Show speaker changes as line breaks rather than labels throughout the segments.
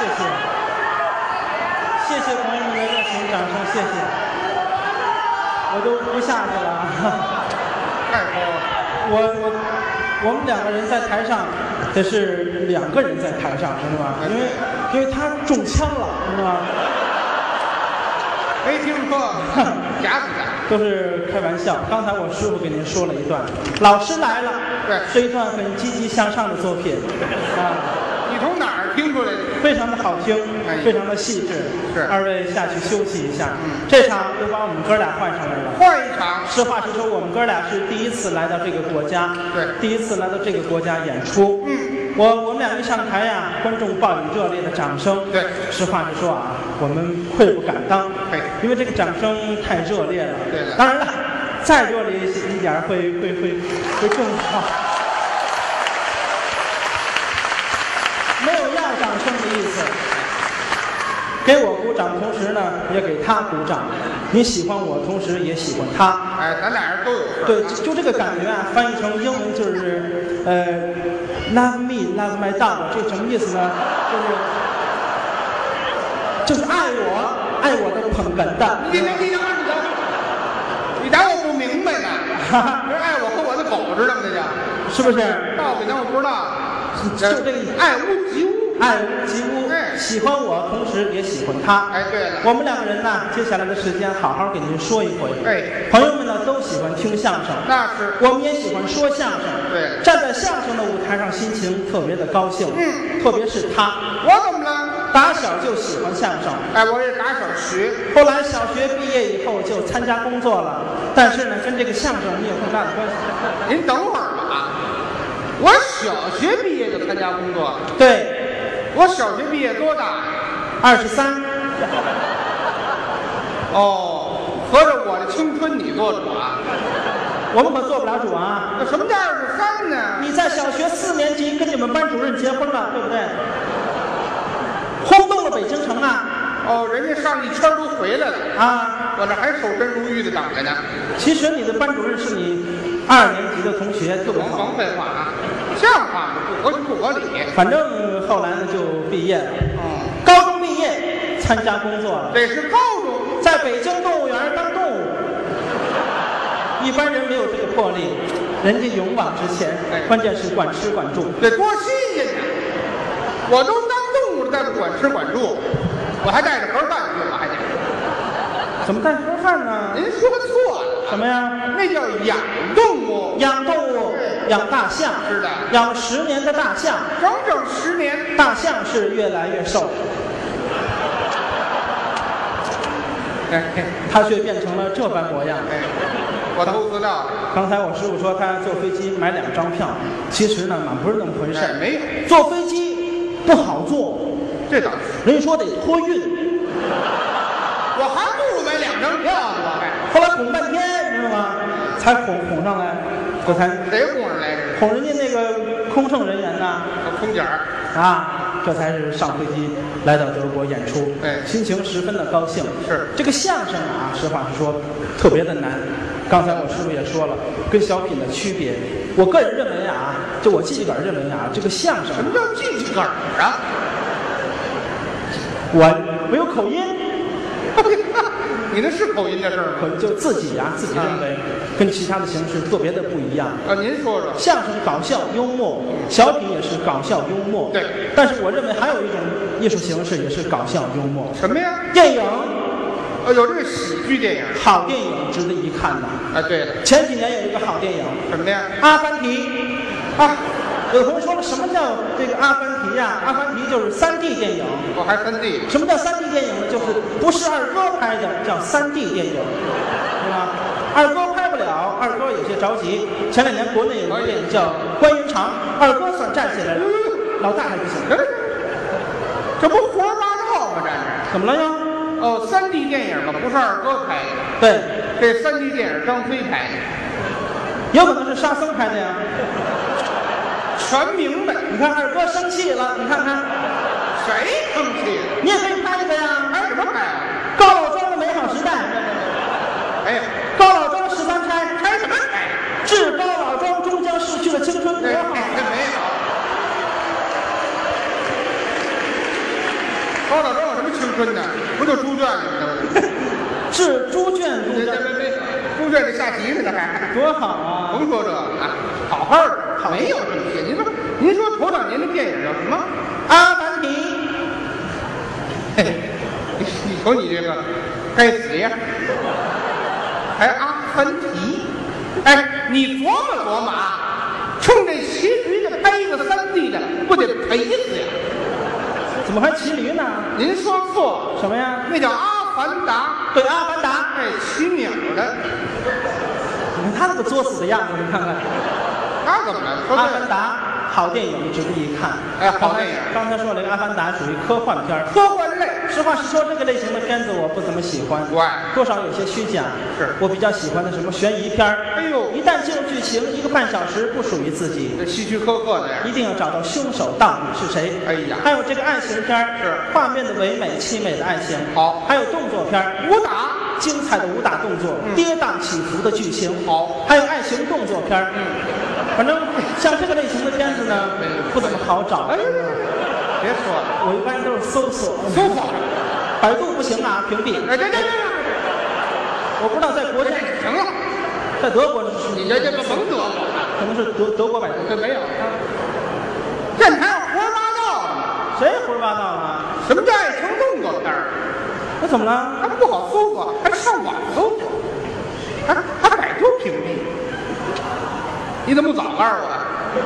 谢谢朋友们的热情掌声，谢谢。我都不下去了。
太高了。
我们两个人在台上，这是2个人在台上，知道吗？因为他中枪了，知道吗？
没听说，假死的。
都是开玩笑。刚才我师傅给您说了一段，老师来了，
对，
是一段很积极向上的作品啊。
你从哪儿听出来的？
非常的好听，非常的细致。
是，
二位下去休息一下。这场又把我们哥俩换上来了。
换一场。
实话实说，我们哥俩是第一次来到这个国家，
对，
第一次来到这个国家演出。我们俩一上台呀，观众报以热烈的掌声。
对，
实话实说啊，我们愧不敢当，因为这个掌声太热烈了。
对了，
当然了，再热烈一点会更好。没有要掌声的意思，给我鼓掌，同时呢也给他鼓掌。你喜欢我，同时也喜欢他。
哎，咱俩人都有事。
对，就这个感觉啊，翻译成英文就是，love me, love my dog， 这什么意思呢？就是爱我的捧哏的。
你打我不明白呢？这爱我和我的狗知道吗？这叫
是不是？
到北京我不知道。
就这个
爱屋及乌，
爱屋及乌，喜欢我，同时也喜欢他。
哎，对了，
我们2个人呢，接下来的时间好好给您说一回。
哎，
朋友们呢都喜欢听相声，
那是，
我们也喜欢说相声。
对，
站在相声的舞台上，心情特别的高兴。特别是他，
我怎么了？
打小就喜欢相声。
哎，我也打小学，
后来小学毕业以后就参加工作了，但是呢，跟这个相声没有很大的关系。
您等会儿吧啊！我小学毕业就参加工作了。
对，
我小学毕业多大
？23。
哦，合着我的青春你做主啊？
我们可做不了主啊！
那什么叫23呢？
你在小学4年级跟你们班主任结婚了，对不对？轰动了北京城啊！
哦，人家上一圈都回来了
啊！
我这还守身如玉的等着呢。
其实你的班主任是你2年级的同学，特别好。
甭废话啊，像话吗？不合情不合理。
反正后来呢就毕业了。高中毕业参加工作了。
这是高中，
在北京动物园当动物。一般人没有这个魄力，人家勇往直前，关键是管吃管住。
这多新鲜呀！我都当动物了，再不管吃管住，我还带着盒饭去了，还得。
怎么带盒饭呢？
您说错了。
什么呀？
那叫养动物。
养动物，养大象。
是的。
养了10年的大象。
整整10年。
大象是越来越瘦。他却变成了这般模样。
我偷资料。
刚才我师傅说他坐飞机买2张票，其实呢，不是那么回事。
没有。
坐飞机不好坐，
这倒是。
人说得托运。
我还不如买2张票呢，我还。
后来哄半天，知道吗？才哄上来，这才。
谁哄上来着？
哄人家那个空乘人员呢？
空姐
啊，这才是上飞机来到德国演出。心情十分的高兴。
是
这个相声啊，实话实说，特别的难。刚才我师傅也说了，跟小品的区别。我个人认为啊，就我记个认为啊，这个相声。
什么叫记个啊？
我有口音。
你那是口音的事儿吗？
就自己认为跟其他的形式特别的不一样。
您说说。
相声搞笑幽默，小品也是搞笑幽默。
对。
但是我认为还有一种艺术形式也是搞笑幽默。
什么呀？
电影。
有这个喜剧电影。
好电影值得一看呐。
对了。
前几年有一个好电影。
什么呀？
阿凡提。啊。有同学说了，什么叫这个阿凡提呀？阿凡提就是3D 电影。
我还3D。
什么叫3D 电影呢？就是不是二哥拍的，叫3D 电影，对吧？二哥拍不了，二哥有些着急。前2年国内有一个电影叫《关云长》，二哥算站起来了，老大还不行。
这不胡说八道吗？这是
怎么了呀
？3D 电影嘛，不是二哥拍的。
对，
这3D 电影张飞拍的，
有可能是沙僧拍的呀。
全明白。
你看二哥生气了，你看看，
谁生气了？
你也可以拍一个呀。
拍什么拍啊？
高老庄的美好时代。
哎呀，
高老庄13钗，
拍什么拍？
致高老庄终将逝去的青春多好。
没有。 高老庄有什么青春的？不就猪圈里的？
是猪圈猪圈，
别，猪圈里下棋呢，还
多好啊！
甭说这个啊，好好的，没有这么些。您说头两年的电影叫什么？
阿凡提，
嘿，你瞅你这个该死呀！还阿凡提，哎，你琢磨琢磨啊，冲这骑驴的拍一个3D 的，不得赔死呀？
怎么还骑驴呢？
您说错，
什么呀？
那叫阿凡达。
对，阿凡达。
哎，骑鸟的，
你看他那个作死的样子，你看看。
他怎么了？
阿凡达好电影，值得一看。
哎，好电影。
刚才说了，阿凡达属于科幻片，
科幻类。
实话实说，这个类型的片子我不怎么喜欢，
对，
多少有些虚假。
是
我比较喜欢的什么悬疑片。
哎呦，
一旦进入剧情，1个半小时不属于自己，
这希区柯克的呀，
一定要找到凶手到底是谁。
哎呀，
还有这个爱情片，
是
画面的唯美凄美的爱情。
好，
还有动作片，
武打。
精彩的武打动作，跌宕起伏的剧情，
好，
还有爱情动作片反正像这个类型的片子呢，不怎么好找。
哎，别说了，
我一般都是搜索，百度不行啊，屏蔽。
哎，这，
我不知道在国家
行了，
在德国
你这个甭德国，
可能是德国百度，
这没有。这还有胡说八道呢？
谁胡说八道了？
什么叫爱情动作片？
那怎么了？
还不好搜索，还上网搜索，还百度屏蔽。你怎么不早告诉我？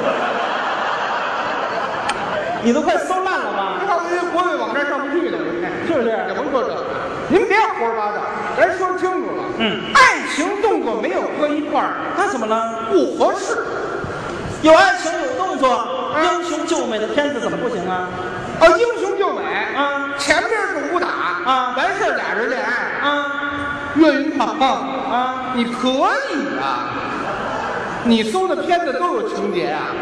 你都快搜烂了吧？
你看我这国外网站上不去呢，
是不是？
也甭说这，您别胡说八道，咱说清楚了。爱情动作没有搁一块儿，
那怎么了？
不合适。
有爱情有动作，英雄救美的片子怎么不行啊？
哦，英雄救美
啊，
前面是武打
啊，
完事俩人恋爱
啊，
岳云鹏
啊，
你可以啊，你搜的片子都有情节啊。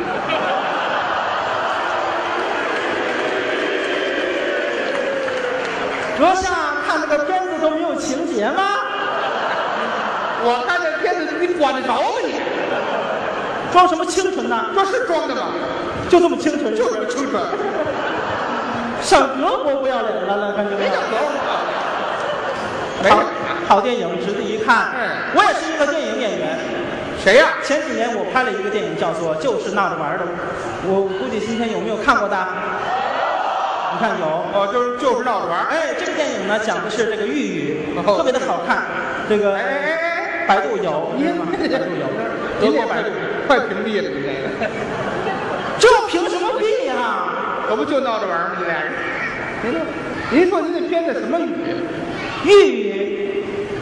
阁下看那个片子都没有情节吗？
我看这片子你管得着吗你？
装什么清纯呢？
这是装的吗？
就这么清纯，
就这么清纯。
上德国不要脸了，感觉
没叫德
国。好电影值得一看。我也是一个电影演员。
谁呀？
前几年我拍了一个电影，叫做《就是闹着玩的》，我估计今天有没有看过的？你看有
哦，就是闹着玩。
哎，这个电影呢讲的是这个豫语，特别的好看。这个百度有，百度有，
德国百度快屏蔽了你这个。
这凭什么避呀？
可不就闹着玩吗？你俩人。您说您那片子什么语？
豫语。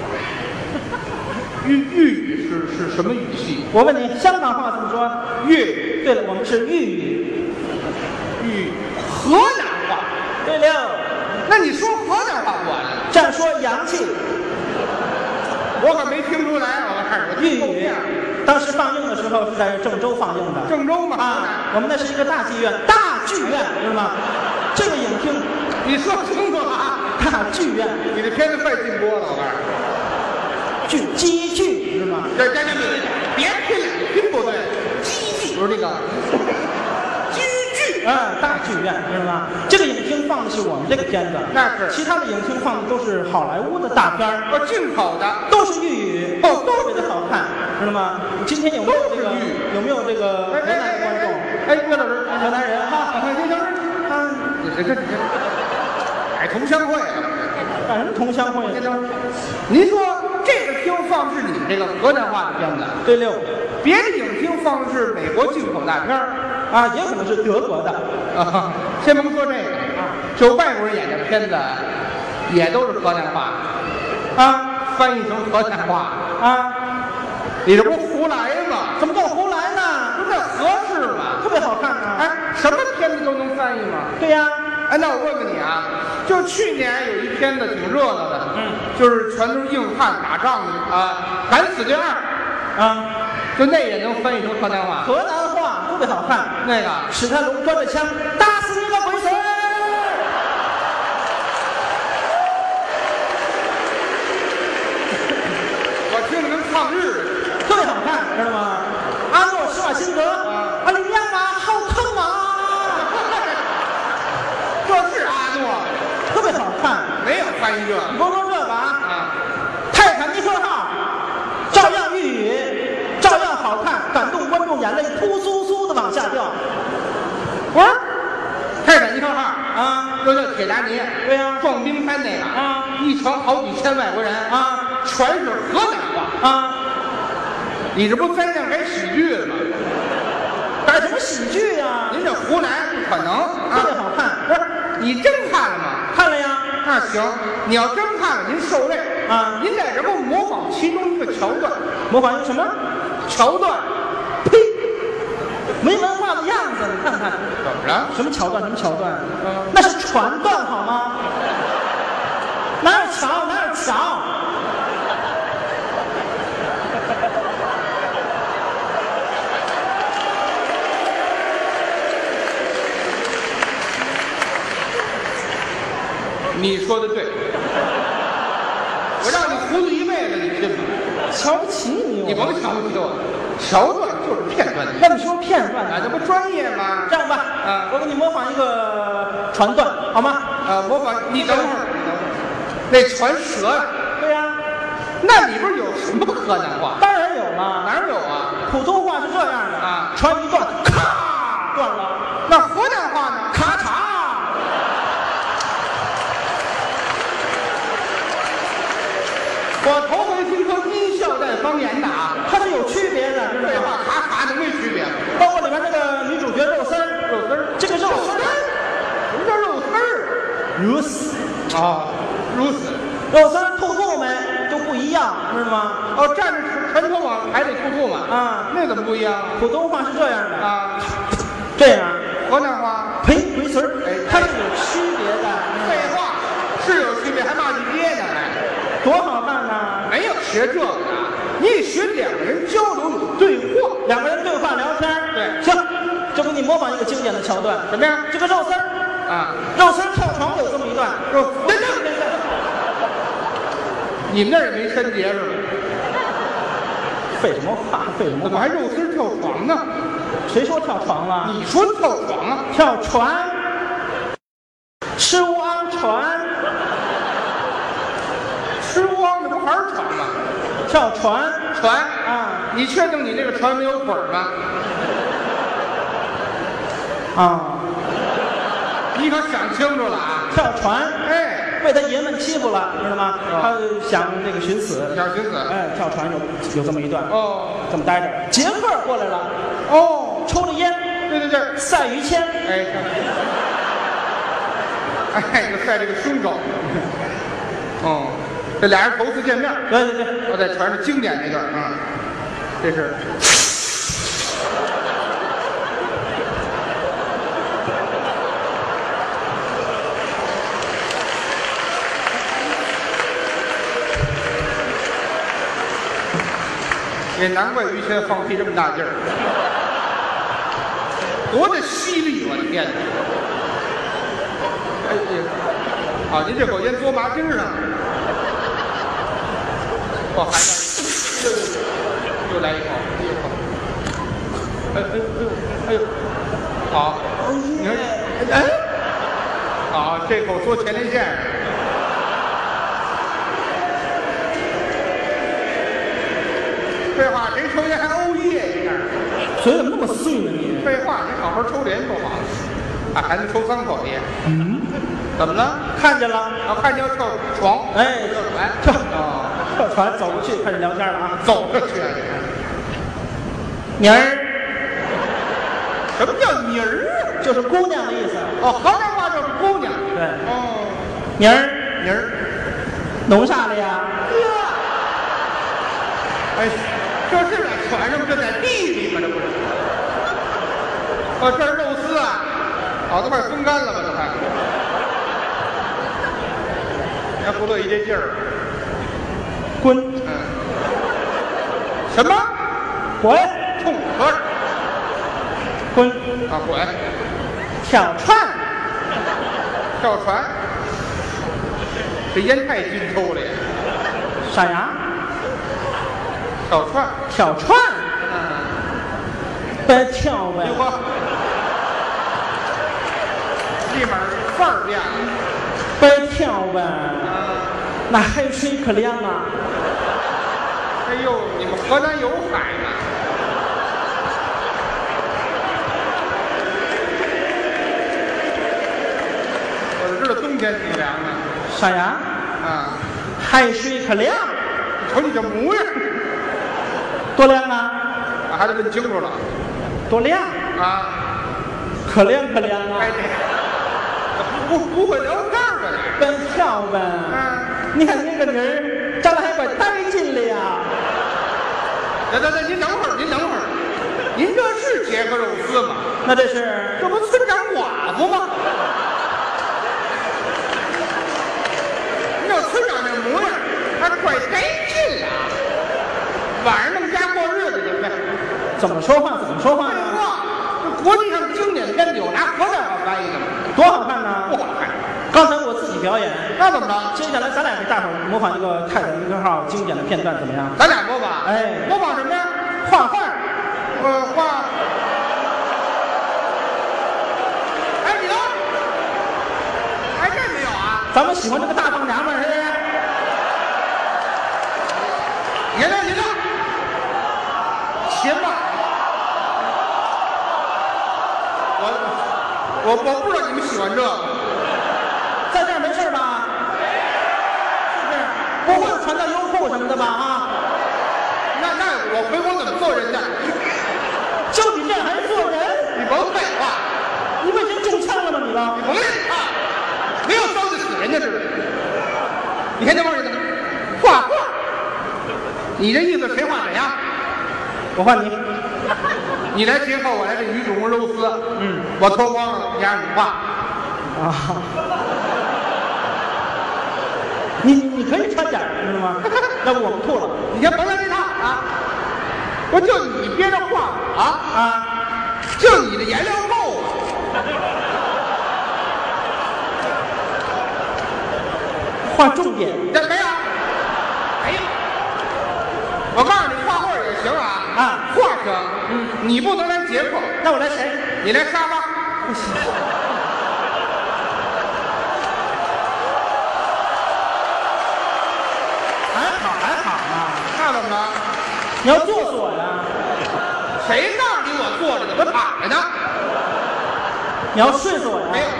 豫语是什么语系？
我问你，香港话怎么说？
粤。
对了，我们是豫语。
河南话。
对了。
那你说河南话不完了？
这样说洋气。
我可没听出来，我看
豫语。当时放映的时候是在郑州放映的。
郑州嘛。
啊，我们那是一个大剧院，大剧院，知道吗？这个影厅，
你说清楚了啊！
大剧院，
你这片子快禁播了，我告诉
你。积聚，知道吗？
别拼了，拼不对。积聚不是那个。
大剧院，知道吗？这个影厅放的是我们这个片子，
那是。
其他的影厅放的都是好莱坞的大片儿，
进口的，
都是豫语，特别的好看，知道吗？今天有没有这个？有没有这个河南的观众？
哎，岳老师，
河南人哈，
这，改同乡会了，
干什么同乡会？
您说这个厅放的是你们这个河南话的片子？
对溜。
别的影厅放的是美国进口大片
啊，也可能是德国的
啊。先甭说这个就外国人演的片子，也都是河南话啊，翻译成河南话啊。你这不胡来吗？
怎么叫胡来呢？
不是合适吗？
特别好看啊！
哎，什么片子都能翻译吗？
对呀。
哎，那我问问你啊，就去年有一片子挺热闹的，就是全都是硬汉打仗的啊，《敢死队2》啊。就那也能翻译成河南话，
河南话特别好看。
那个
史泰龙端着枪打死你个鬼孙，
我听着跟抗日，
特别好看，知道吗？阿诺施瓦辛格啊，你娘啊，好疼啊！
这是阿诺，
特
翻译这个。
你甭说这个啊，
啊，
泰坦尼克号照样御雨，照样好看，感动观众眼泪扑簌簌的往下掉。
不是，泰坦尼克号
啊，
又叫铁达尼，
对呀
撞冰山那个
啊，
一船好几千外国人
啊，
全是河南话。
啊，
你这不三项改喜剧了吗？
改什么喜剧呀？
您这湖南不可能
特别好看。
不是，你真看了吗？
看了呀。
那行，你要真看了，您受累
啊
您在这不模仿其中一个桥段？
模仿一个什么？
桥段，
呸！没文化的样子，你看看。
怎么着？
什么桥段？什么桥段？
嗯
那是船段好吗？哪有桥？哪有桥？
你说的对，我让你糊涂一辈子，你信吗？
瞧不起你，
你甭瞧不起我，桥段就是片段。
那你说片段
啊，这不专业吗？
这样吧，
啊
我给你模仿一个船段，好吗？
模仿你等会儿，那船折了，
对呀、
那里边有什么河南话？
当然有了。
哪儿有啊？
普通话是这样的
啊
船一断，咔断了，
那河南话呢？
咔嚓。
我头回听说音效带方言的啊，
它是有区别的，知道
废
吗？
话咔嚓能没区别吗？
包括里面那个女主角肉丝儿，
肉丝儿，
这个肉丝儿，
什么叫肉丝儿？
如此，
啊，如此。
肉丝儿吐吐没就不一样，知道吗？
哦，站着船头往海里吐吐嘛。
啊，
那怎么不一样
普通话是这样的，
啊？
这样，
河南话？
呸，回词儿
哎，
它是有区别的。
废话，是有区别，还骂你爹呢还。
多好看呐！
没有学这个的，你得学两个人交流有对话。
两个人对话聊天儿
对
行，就给你模仿一个经典的桥段。
什么呀？
这个肉丝儿，
啊，
肉丝儿跳床有这么一段。
等等，你们那儿也没春节是吧？
废什么话？废什么话？
怎么还肉丝跳床呢？
谁说跳床了？
你说跳床啊？
跳船，吃乌昂船，
吃汪这不还是床吗？
跳船
船
啊
你确定你这个船没有腿儿吗？
啊！
你可想清楚了啊！
跳船，
哎，
被他爷们欺负了，知道吗？他想那个寻死，
小寻死。
哎，跳船有这么一段。
哦
这么待着，杰克过来了，
哦，
抽着烟，
对对对，
赛于谦。
哎，哎，就晒这个凶手。哦，这俩人头次见面，
对对对，
我在船上经典那段啊，这是。也难怪于谦放屁这么大劲儿，多大犀利！我的天哪！哎呀，好，您这口烟嘬麻筋上，哦，还来，又来一口，哎呦，哎呦，好，你看，哎，好，这口嘬前列腺上。废话，谁抽烟还欧耶一下？
嘴怎么那么碎呢你？
废话，你好好抽烟多好，啊，还能抽3口烟？
嗯，
怎么了？
看见了，
啊，看见要跳床，
哎，
来
跳
啊，
跳船走过去，开始聊天了啊。
走着去。
妮儿
什么叫妮儿？
就是姑娘的意思。
哦，河南话就是姑娘。
对，
哦，
妮儿
妮儿。
弄啥了呀？
哎，这是在船上吗？这在地里吗？这不是？哦，这是肉丝啊，好，都快风干了吧？都快。还不乐意这劲儿。
滚
嗯。什么？
滚
冲合着
滚！
啊，滚！
跳船，
跳船，这烟太熏抽了呀！
啥呀？
跳船，
跳船，别跳呗
哟。呵，立马范儿变了。
别跳呗。 那海水可凉啊！
哎呦，你们河南有海呢？我就知道冬天挺凉的。
啥呀？
啊，
海水可凉，
瞅你这模样，
多凉啊！
我还得问清楚了。
多凉，
啊，
可凉可凉啊！
哎，不会聊这儿吧？
本漂呗。你看您个妮儿长得还怪带劲的呀！
您等会儿，您这是杰克肉丝吗？
那这是
这不村长寡妇吗？你这村长这模样，还怪带劲啊！晚上弄家过日子去呗。
怎么说话？
废话，这国际上经典片有拿河南话翻译的吗？
多好看呢！
不好看。
刚才我自己表演，
那怎么着？
接下来咱俩给大伙儿模仿一个泰坦尼克号经典的片段，怎么样？
咱俩模仿。
哎，
模仿什么呀？
画画。
画。哎，你等会儿。哎，这没有啊？
咱们喜欢这个大棒娘们儿是不是？
你呢？行吧。我不知道你们喜欢这个。
在这儿没事吧？是不是？不会传到优酷什么的吧？啊？
那我回国怎么做人家？
就你这还做人？
你甭废话，
你不已经中枪了吗？你了？
你甭啊！没有烧就死人家似的。你看这帮人画画，你这意思谁画谁呀？
我换你。
你来结合，我来这鱼煮肉丝。我脱光了，你让你画。
啊。你可以穿点儿，知道吗？要不我们吐了。
你先甭来这套啊！不就你憋着画啊？就你的颜料够了。
画重点。
这没有？哎呀，我告诉你，画画也行啊。画行。你不能来杰克。
那我来谁？
你来沙发。
不行。还好啊。
那怎么着？
你要坐死我呀？
谁告诉你我坐着呢？我躺着呢。
你要睡死我呀？
没有。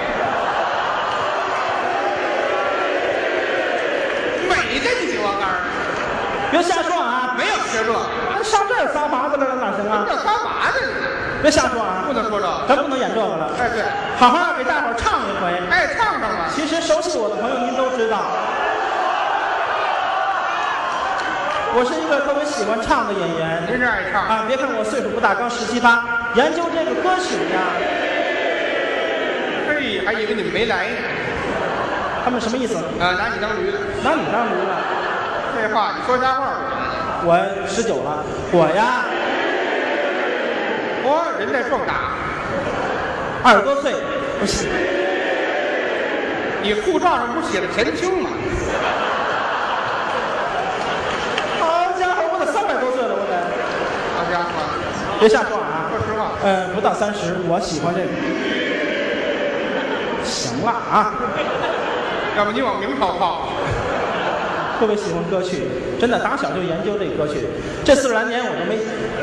美的你我告诉你。
别瞎说啊！
没有学这。
上这儿撒法子来了哪行啊？
这干嘛呢？
别瞎说啊！
不能说这，
咱不能演这个了。
哎，对，
好好给大伙儿唱一回。
哎，唱吧。
其实熟悉我的朋友您都知道，我是一个特别喜欢唱的演员。
您是爱唱
啊？别看我岁数不大，刚17、18，研究这个歌曲呀。
嘿，还以为你们没来呢。
他们什么意思？
拿你当驴的。
拿你当驴的？
废话，你说瞎话。
我19了，我呀。
人在壮大
，20多岁，不行。
你护照上不写着前清吗？
好家伙，我得300多岁了，我得。
好家伙，
别瞎说啊！
说实话，
不到30，我喜欢这个。行了啊，
要不你往明朝靠。
特别喜欢歌曲，真的，打小就研究这个歌曲。这40来年我都没。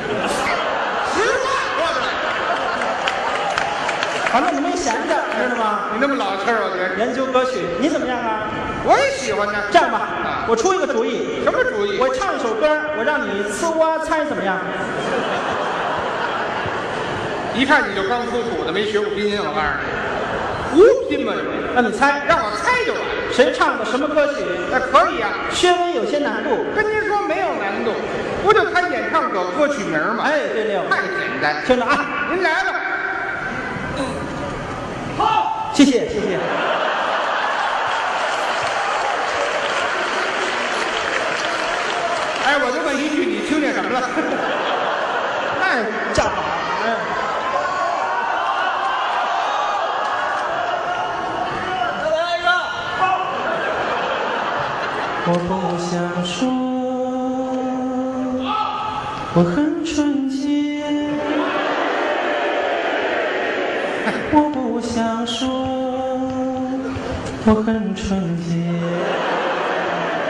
反正你没闲着，知道吗？
你那么老气儿，我觉得
研究歌曲，你怎么样啊？
我也喜欢呢。
这样吧，我出一个主意。
什么主意？
我唱一首歌，我让你呲哇猜，怎么样？
一看你就刚出土的，没学过拼音，我告诉你，胡拼嘛这是。
那你猜，
让我猜就完。
谁唱的什么歌曲？
那可以啊，
稍微有些难度。
跟您说没有难度，不就看演唱者歌曲名吗？
哎，对了，
太简单。
听着啊，
您来了。
好，谢谢。
哎，我就问一句，你听见什么了？
那叫好，
再来一个。
我不想说，我很纯洁。我不想说，我很纯洁。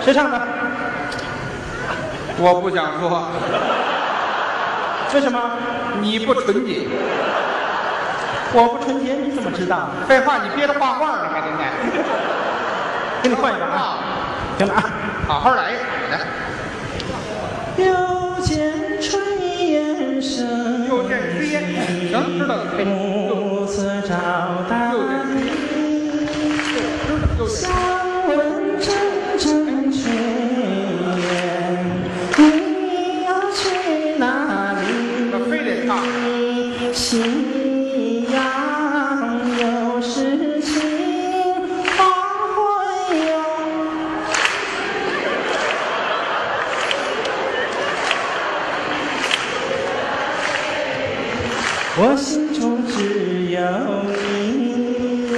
谁唱的？
我不想说，
为什么？
你不纯洁。
我不纯洁，你怎么知道？
废话，你憋着画画呢，还现在。
给你换一个啊，行了啊，
好好来一好的。
又见炊烟升，
又见炊烟，行，知道了。
暮色照大地，想问阵阵炊烟，你要去哪里？
我非得唱。
夕阳有时晴，花会有。我心中只有你。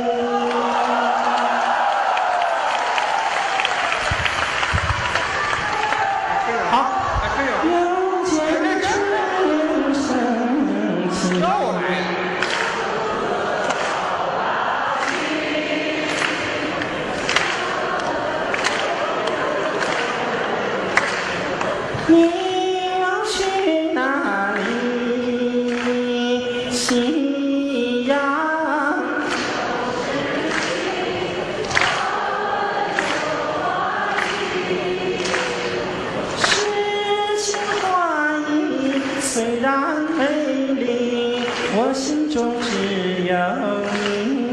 好，又见炊烟升起。你要去哪里？夕阳。诗情画意虽然美丽，我心中只有你。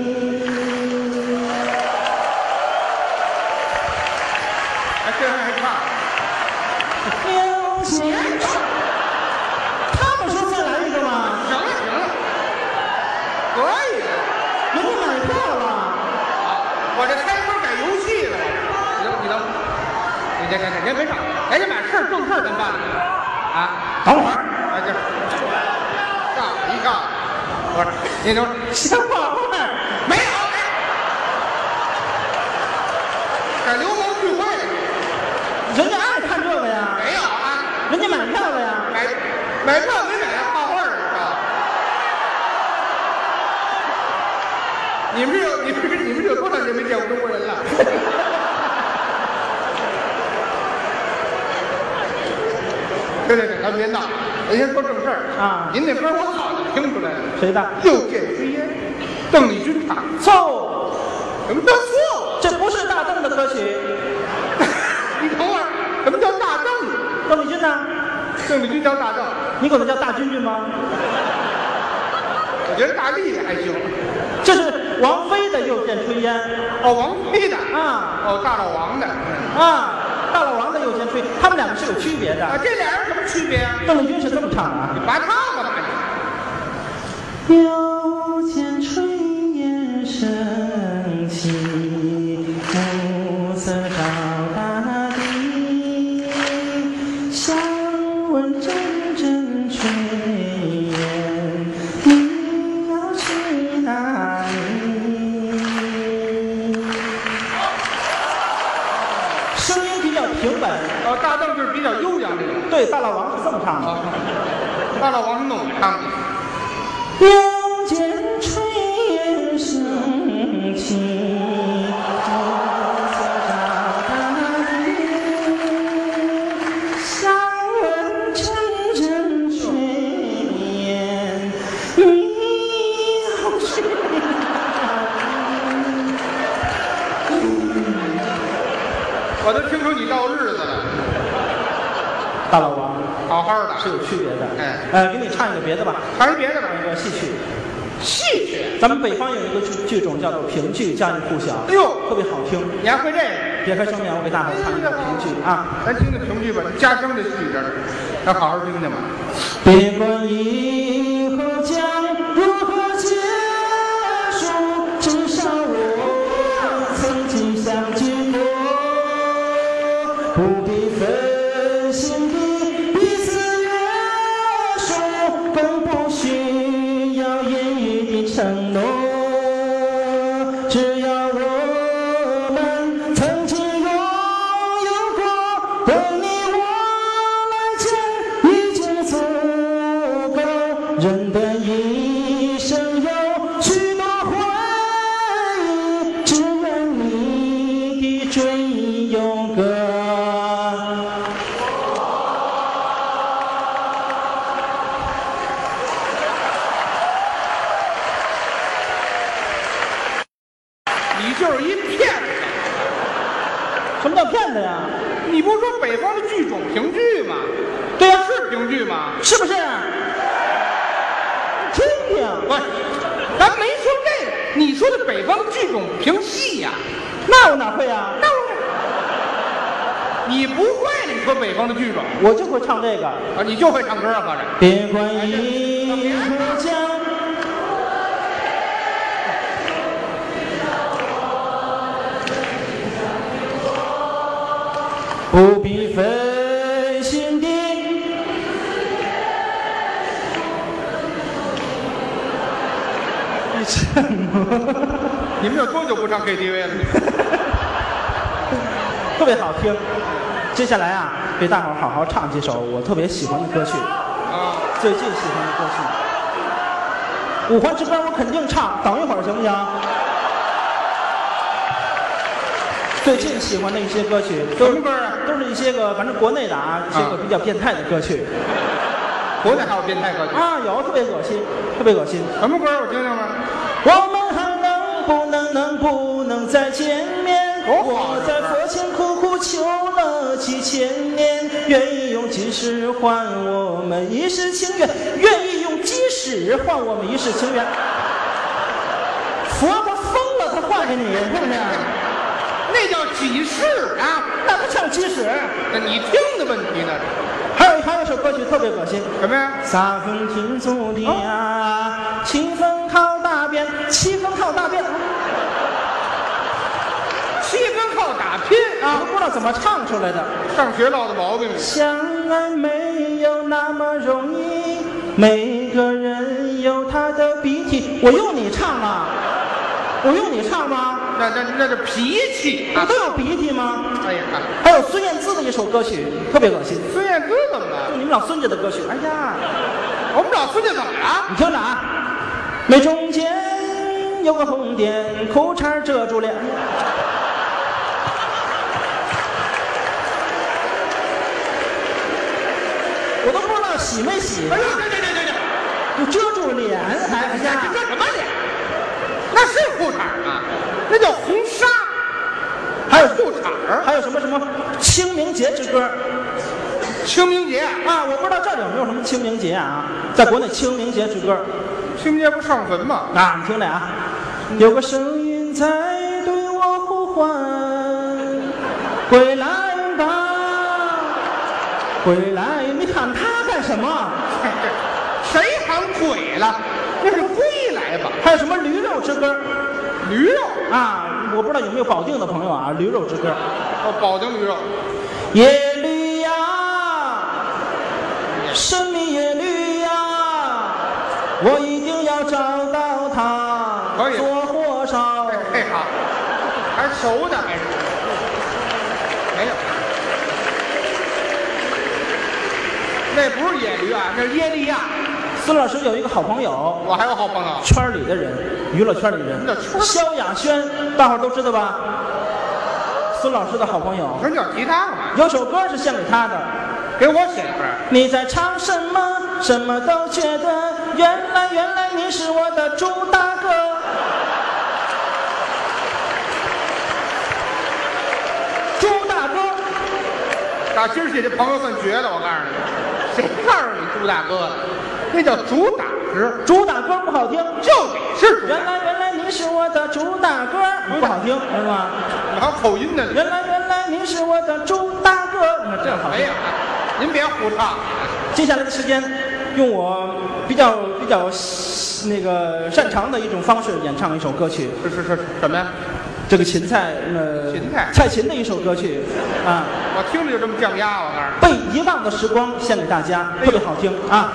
这还唱。
有钱，他们说再来一个吗？
行了行了，可以。
人家买票了。
我这开车改游戏了。你等，别别唱，赶紧把事儿正事儿咱办了啊！
等会儿，
哎这，告一告，不是，你等会儿
先画画。
没有，改流氓聚会了。
人家爱看这个呀。
没有啊，
人家买票了呀。
买票没买画画儿啊？你们这有多少年没见过中国人了？对，咱别闹，咱先说正事儿
啊。
您那歌我早就听出来了。
谁的？
又见炊烟，邓丽君唱。
错。
什么叫错？
这不是大邓的歌曲。
你等会儿，什么叫大邓？
邓丽君呢？
邓丽君叫大邓，
你管她叫大君君吗？
我觉得大丽丽还行。
这是王菲的《又见炊烟》。
哦，王菲的
啊。
哦，大老王的
啊，大老王的《又见炊》，他们两个是有区别的。
啊，这俩人什么区别啊？
邓丽君是这么唱的啊。
你拔唱干嘛
你？又见炊烟升起，暮色照大地，想问阵阵炊烟，你要去哪里？声音比较平稳。
哦，大邓就是比较悠扬这个。
对，大老王是这么唱的。
大老王是那么唱的。
又见炊烟升起，暮色照大地，想问阵阵炊烟，你要去哪里？
我都听出你到日子了。
大老王，
好好的
是有区别的。
哎，
给你唱一个别的吧，
唱一别的吧。
唱一个戏曲。
戏曲，
咱们北方有一个剧种叫做评剧，家喻户晓。
哎呦，
特别好听。
你还会这个？
别开生面，我给大伙唱一个评剧啊。
咱听听评剧吧，家乡的戏这是，咱好好听听吧。
别管以后将如何结束，至少我曾经相聚过，不必分心地彼此约束，更不需要言语的承诺。只要我们曾经拥有过，对你我来讲已经足够。人的一生有许多回忆，只愿你的追忆永隔。
你就是一骗子。
什么叫骗子呀？
你不是说北方的剧种评剧吗？
对呀，
是评剧吗？
是不是？听听，
不是，咱没说这个，你说的北方的剧种评戏呀？
那我哪会呀？
那我你不会，你说北方的剧种，
我就会唱这个。
啊，你就会唱歌啊，合着。
别管一河江，不必费心地。你什么？
你们有多久不上 KTV 了？
特别好听。接下来啊，给大伙儿好好唱几首我特别喜欢的歌曲，
啊，
最近喜欢的歌曲。五环之歌我肯定唱，等一会儿行不行？最近喜欢的一些歌曲，
什么歌啊？
都是一些个，反正国内的啊，一些个比较变态的歌曲。
国内还有变态歌曲
啊，有特别恶心，特别恶心。
什么歌？我听听吧。
我们还能不能再见面？我在佛前苦苦求了几千年，愿意用几世换我们一世情缘，愿意用几世换我们一世情缘。佛他疯了，他换给你，是不是？
那叫几世啊？
那不像几世。
那你听的问题呢？
还有一首歌曲特别恶心，
什么呀？
三分天注定啊，七分靠大便，七分靠大便。
七分靠打拼啊！
我都不知道怎么唱出来的。
上学落的毛病。
相爱没有那么容易，每个人有他的鼻涕。我用你唱吗？我用你唱吗？
那是脾气啊！
不都有鼻涕吗？
哎呀，
还有孙燕姿的一首歌曲特别恶心。
孙燕姿怎么了？
就你们老孙家的歌曲。哎呀，
我们老孙家怎么了？
你听着啊，眉中间有个红点，裤衩遮住脸。我都不知道洗没洗。
哎呦，对，
就遮住脸，还哎呀，
这什么脸？那是裤衩吗？那叫红纱，
还有
裤衩儿。
还有什么清明节之歌
清明节
啊？我不知道这里有没有什么清明节啊？在国内清明节之歌，
清明节不上坟吗？
啊，你听着啊，有个声音在对我呼唤，归来吧，归来！你喊他干什么？
谁喊鬼了？那是归来吧？
还有什么驴肉之歌？
驴肉
啊，我不知道有没有保定的朋友啊？驴肉之歌，
哦，保定驴肉。
耶律呀，神秘耶律呀，我一定要找到他，
可以
做火烧。
哎好，还熟的还是没有？那不是野驴啊，那是耶利亚。
孙老师有一个好朋友，
我还有好朋友，
圈里的人，娱乐圈里人，萧亚轩，大伙儿都知道吧？孙老师的好朋友，
可是你要提他干嘛？
有首歌是献给他的。
给我写的歌。
你在唱什么？什么都觉得，原来你是我的猪大哥。猪大哥，
打今儿起这朋友算绝的，我告诉你，谁告诉你猪大哥了？那叫主打歌，
猪大哥不好听，
就得是主打。
原来你是我的猪大哥，不好听是吧？
还有口音的。
原来你是我的猪大哥，那这好听
没有。您别胡唱。
接下来的时间，用我比较那个擅长的一种方式演唱一首歌曲。
是什么呀？
这个芹菜，蔡琴的一首歌曲啊，
我听着就这么降压，我告诉你。
被遗忘的时光献给大家，特别好听啊！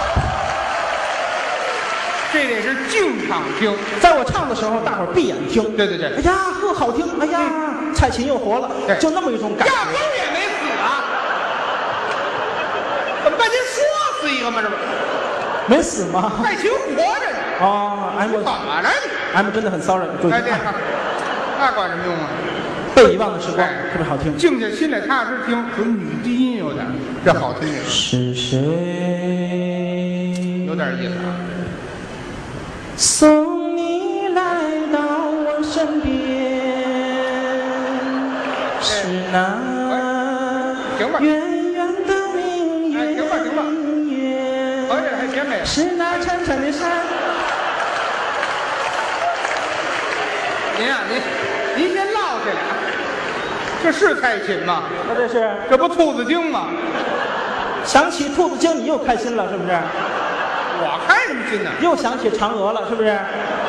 这得是静场听，
在我唱的时候，大伙儿闭眼听。
对。
哎呀，呵，好听！哎呀，蔡琴又活了，就那么一种感觉。
压根儿也没死啊！怎么半天说死一个吗？这不
没死吗？
蔡琴活着呢。
哦，M
怎么了你？
M 真的很骚扰。
哎，对，那管什么用啊？
被遗忘的时光特别好听。
静下心来踏实听，纯女低音有点，这好听点。
是谁？
有点意思啊。
送你来到我生身边，是那远远的明月，是那潺潺的山。
您啊，您先落下来，这是蔡琴吗？
那这是
这不兔子精吗？
想起兔子精，你又开心了，是不是？
我开什么心呢？
又想起嫦娥了，是不是？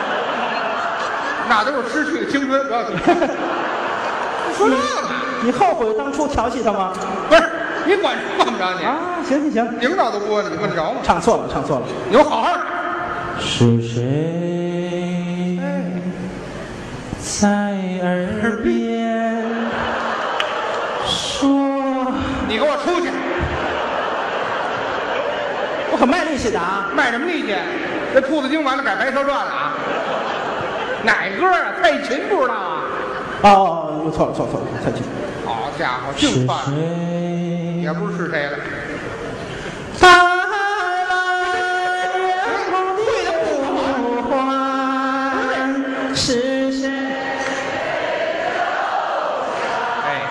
那都是失去的青春，不要紧。说这个，
你后悔当初调戏他吗？
不是，你管不着你
啊，行行行，
领导都播呢，你问得着吗？
唱错了，唱错了。
你给我好好的。
是谁在耳边说？
你给我出去！
我可卖力气的啊！
卖什么力气？这兔子精完了改《白蛇传》了啊？哪歌啊？蔡琴不知道啊？
哦，又错了，蔡琴。
好家伙，净犯了，也不知是谁了。
带来人梦的呼唤，是谁？
哎，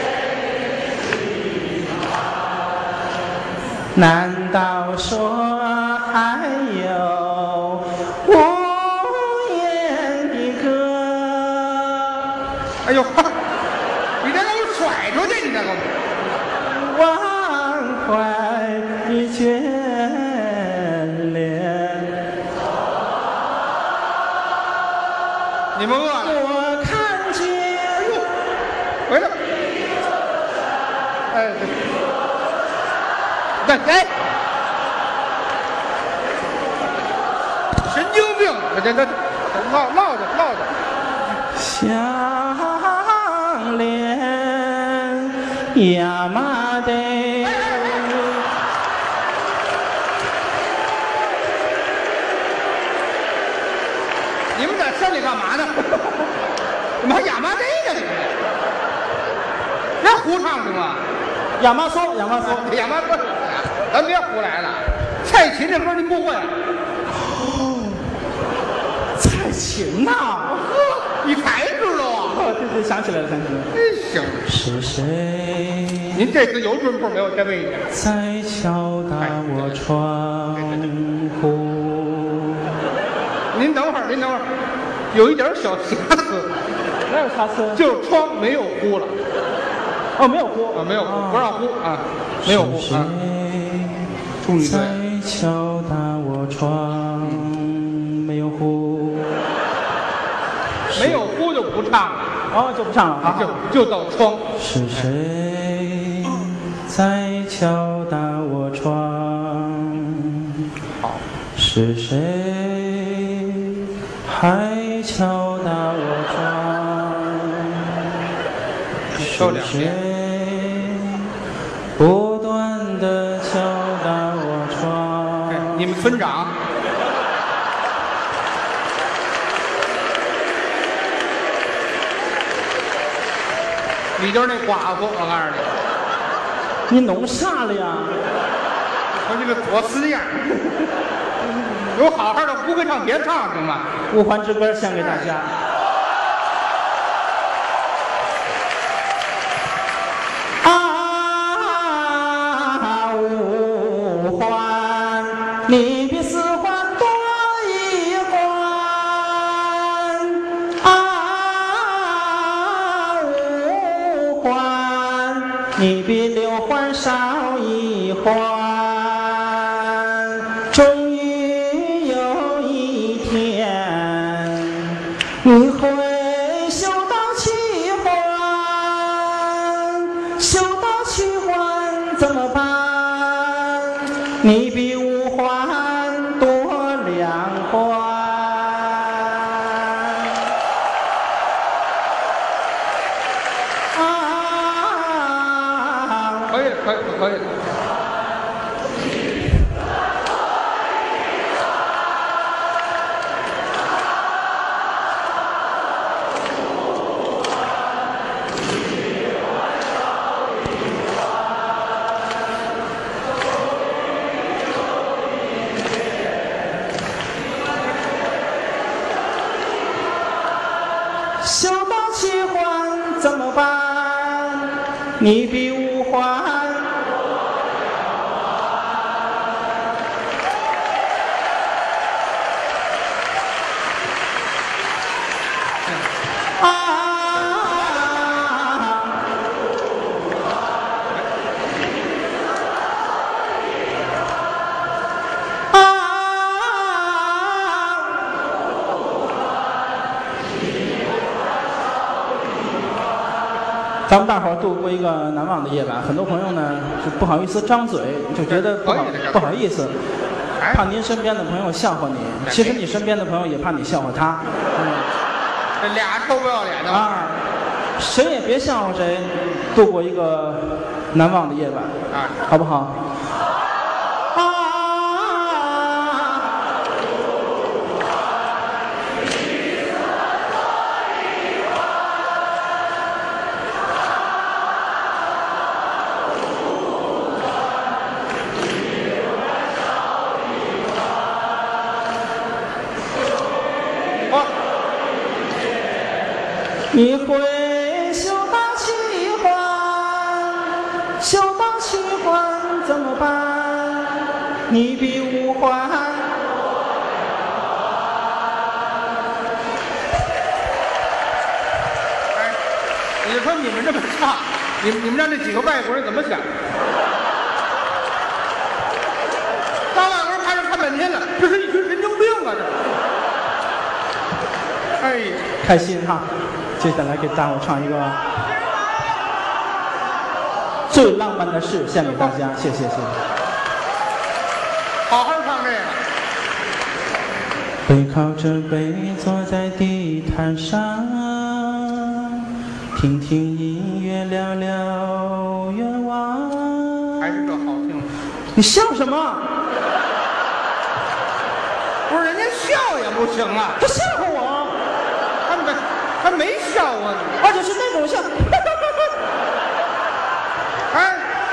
难道说还有无言的歌？
哎呦，你这给我甩出去！你这给我
忘怀的眷恋。
你们饿了？
我看见，
回来吧。哎，哎，神经病！这唠着。
相恋亚麻得。
你们在山里干嘛呢？怎么还亚麻得呢？你们别胡唱行吗？
亚麻梭，
亚麻得，咱别胡来了。蔡琴这歌您不会？
蔡琴呐！
你才知道啊？
对，想起来了。
真行。
是谁？
您这次有准谱没有？先问一下。
在敲打我窗户。
您等会儿，有一点小瑕疵。
哪有瑕疵？
就是窗没有呼了。
哦，没有呼
啊，没有呼，不让呼啊，没有呼啊。处女座。
在敲打我窗，没有呼。
没有呼就不唱了。
哦，就不唱了啊，
就到窗。
是谁在敲打我窗？
好。
是谁还敲打我窗？
是谁
不断地敲打我窗？
你们村长。你就是那寡妇，我告诉
你弄啥了呀？
我这个作死样，有好好的不会唱别唱行吗？
五环之歌献给大家。啊，五环，你比四环多一环。啊，五环，你比六环少一环。终于有一天，你会修到七环，修到七环怎么办？你比五环多两环。啊，
可以了。
怎么办？你比五环。咱们大伙儿度过一个难忘的夜晚，很多朋友呢就不好意思张嘴，就觉得不好意思，怕您身边的朋友笑话你。其实你身边的朋友也怕你笑话他。
这俩臭不要脸的
啊，谁也别笑话谁，度过一个难忘的夜晚啊，好不好？你会修到七环，修到七环怎么办？你比五环。
哎，你说你们这么唱，你们让这几个外国人怎么想？当外国人看半天了，这是一群神经病啊！这，哎，
开心哈。接下来给大伙唱一个最浪漫的事，献给大家，谢谢。
好好唱这个。
背靠着背坐在地毯上，听听音乐，聊聊愿望。
还是这好听。
你笑什么？
不是人家笑也不行啊，
他笑话我。
他没笑啊，
而且是那种笑。
哎，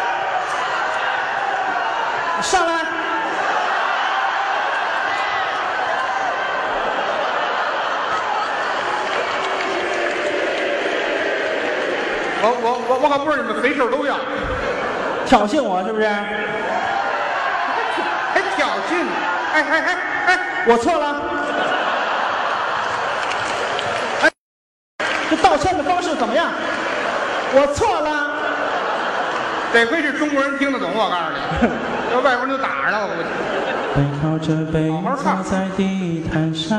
上来。
我可不知道你们肥瘦都要。
挑衅我是不是？
还挑衅？哎，
我错了。这道歉的方式怎么样？我错了。
得亏是中国人听得懂，我告诉你，要外国人就打着了，我估计。
背靠着背坐在地毯上，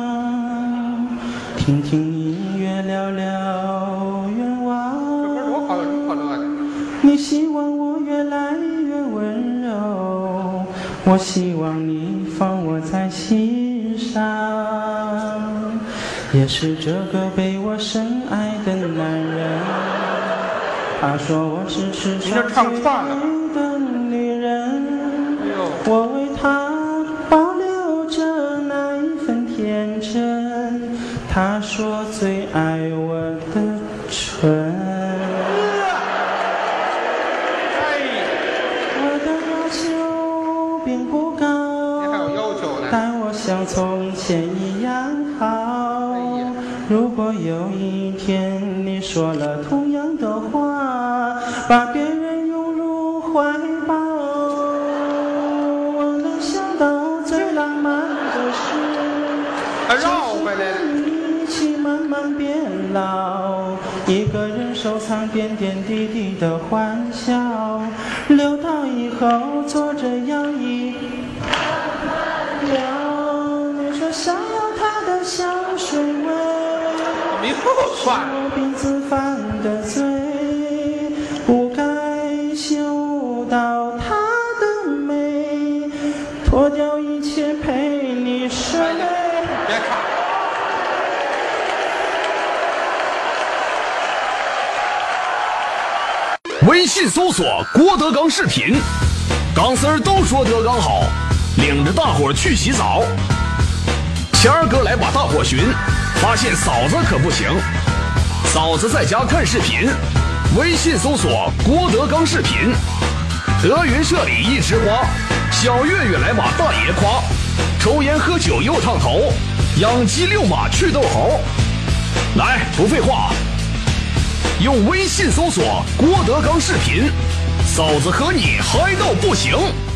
听听音乐，聊聊愿望。
这歌多好，有什么可乐的？
你希望我越来越温柔，我希望你放我在心上。也是这个被我深爱的男人，他说我是世上最美的女人，我为他保留着那一份天真，他说最爱我的唇。我的要求并不高，
你还有要求呢？
待我像从前一样好。如果有一天你说了同样的话，把别人拥入怀抱，我能想到最浪漫的事，就是一起慢慢变老，一个人收藏点点滴滴的欢笑，留到以后坐着摇椅聊。你说想要他的香水味，
你不算
我鼻子犯的罪，不该嗅到她的美，脱掉一切陪你睡。
别唱。
微信搜索郭德纲视频，钢丝儿都说德纲好，领着大伙儿去洗澡。谦儿哥来把大伙寻，发现嫂子可不行，嫂子在家看视频，微信搜索郭德纲视频。德云社里一枝花，小岳岳来把大爷夸，抽烟喝酒又烫头，养鸡遛马去逗猴。来，不废话， 用微信搜索郭德纲视频，嫂子和你嗨到不行。